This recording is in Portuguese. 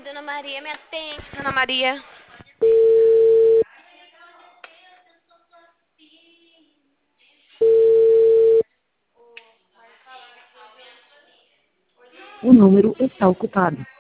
Dona Maria, me atende, Dona Maria. O número está ocupado.